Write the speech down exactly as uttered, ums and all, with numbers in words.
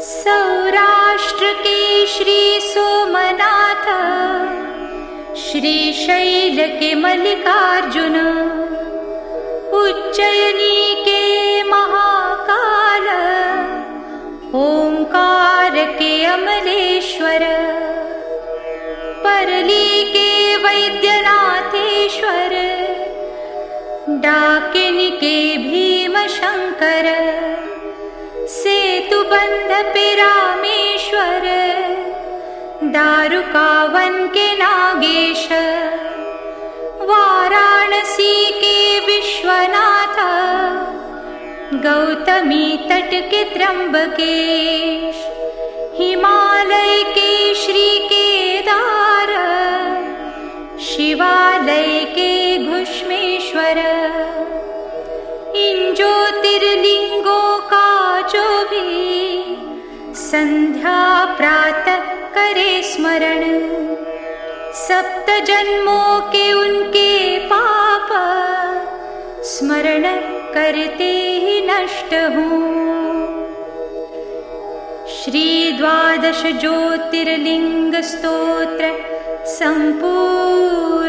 सौराष्ट्र के श्री सोमनाथ, श्री शैल के मल्लिकार्जुन, उज्जयिनी के महाकाल, ओंकार के अमलेश्वर, परली के वैद्यनाथेश्वर, डाकिनी के भीमशंकर, सेतुबंध पे रामेश्वर, दारुकावन के नागेश, वाराणसी के विश्वनाथ, गौतमी तट के त्र्यंबकेश, हिमालय के श्री केदार, शिवालय के घुष्मेश्वर। इन ज्योतिर्लिंगों का जो भी संध्या प्रातः करे स्मरण, सप्त जन्मों के उनके पाप स्मरण करते ही नष्ट हों। श्री द्वादश ज्योतिर्लिंग स्तोत्र संपूर्ण।